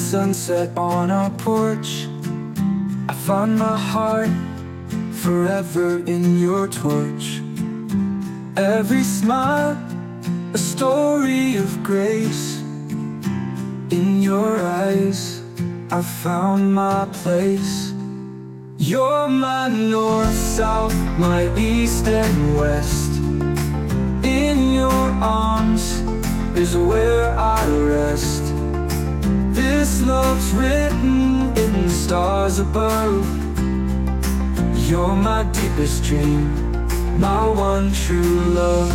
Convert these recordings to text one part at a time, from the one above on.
sunset on our porch. I found my heart forever in your torch. Every smile, a story of grace. In your eyes, I found my place. You're my north, south, my east and west. In your arms is where I rest. This love's written in the stars above. You're my deepest dream, my one true love.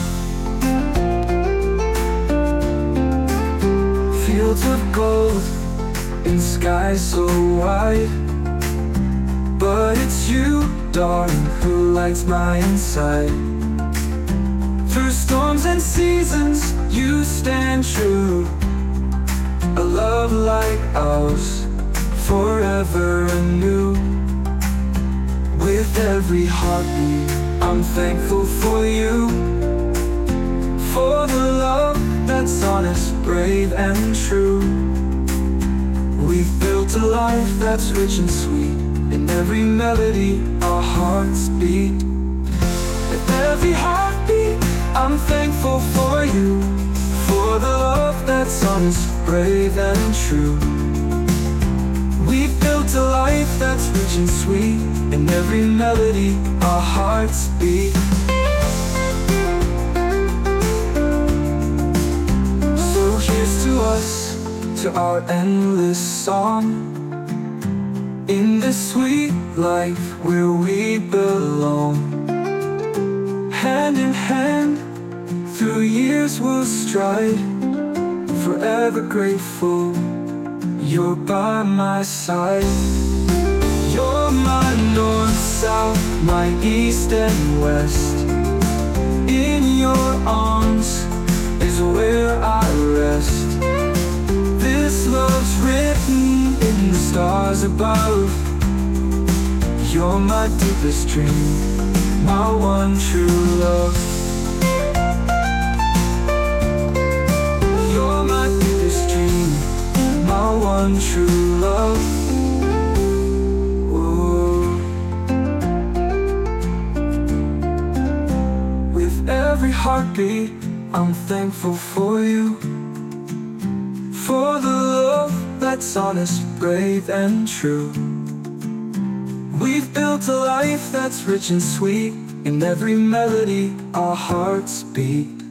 Fields of gold in skies so wide, but it's you, darling, who lights my inside. Through storms and seasons, you stand true. A love like ours, forever anew. With every heartbeat, I'm thankful for you. For the love that's honest, brave and true. We've built a life that's rich and sweet. In every melody, our hearts beat. With every heartbeat, I'm thankful for you. For the love that's honest, brave and true. We've built a life that's rich and sweet. In every melody, our hearts beat. So here's to us, to our endless song. In this sweet life where we belong. Hand in hand, through years we'll stride. Forever grateful, you're by my side. You're my north, south, my east and west. In your arms is where I rest. This love's written in the stars above. You're my deepest dream, my one true love. You're my deepest dream, my one true love. Whoa. With every heartbeat, I'm thankful for you. For the love that's honest, brave and true. We've built a life that's rich and sweet. In every melody, our hearts beat.